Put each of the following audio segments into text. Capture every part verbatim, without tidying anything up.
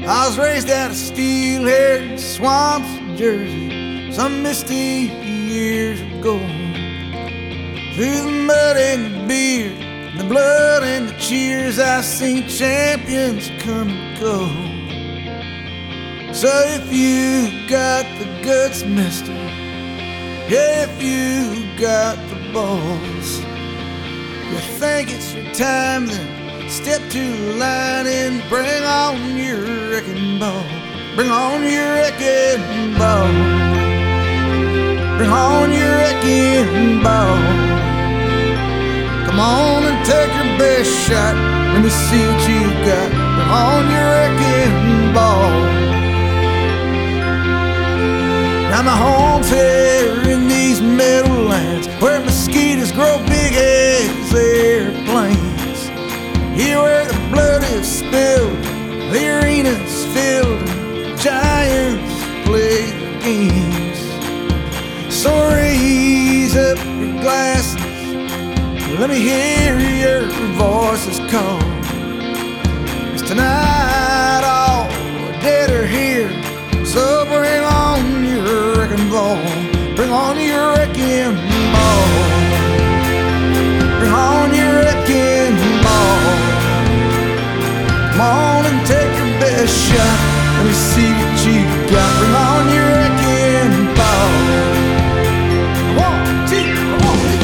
I was raised out of steel-haired swamps of Jersey some misty years ago. Through the mud and the beer, the blood and the cheers, I seen champions come and go. So if you got the guts, mister, if you got the balls, you think it's your time, then step to the line and bring on your wrecking ball. Bring on your wrecking ball. Bring on your wrecking ball. Come on and take your best shot. Let me see what you got. Bring on your wrecking ball. Now my home's here in these meadowlands where mosquitoes grow big as airplanes. Here where the blood is spilled, the arena's filled, and giants play their games. So raise up your glasses, let me hear your voices call. 'Cause tonight all the dead are here, so bring on your wrecking ball. Bring on your wrecking ball. Bring on your wrecking ball. Come on and take your best shot. Let me see what you got. Bring on your wrecking ball. One, two, one, two,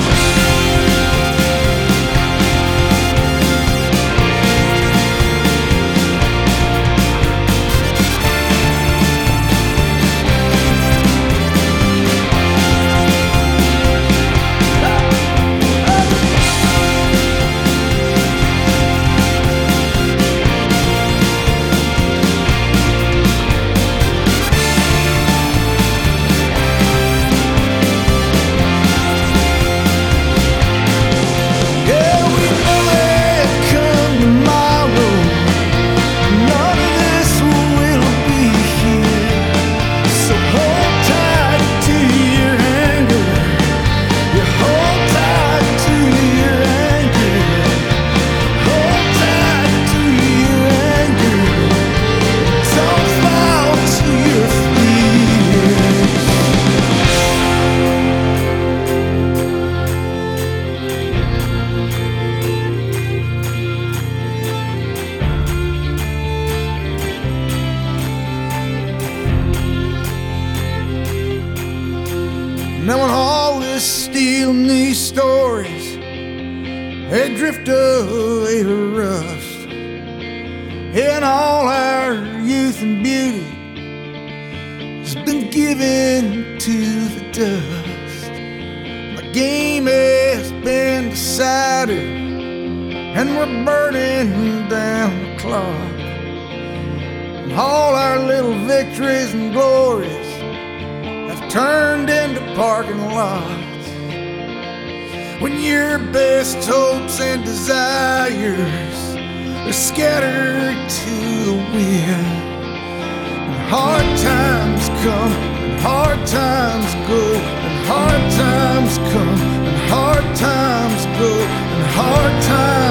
now when all this steel and these stories, they drift away to rust, and all our youth and beauty has been given to the dust. The game has been decided, and we're burning down the clock, and all our little victories and glories turned into parking lots. When your best hopes and desires are scattered to the wind, and hard times come and hard times go, and hard times come and hard times go, and hard times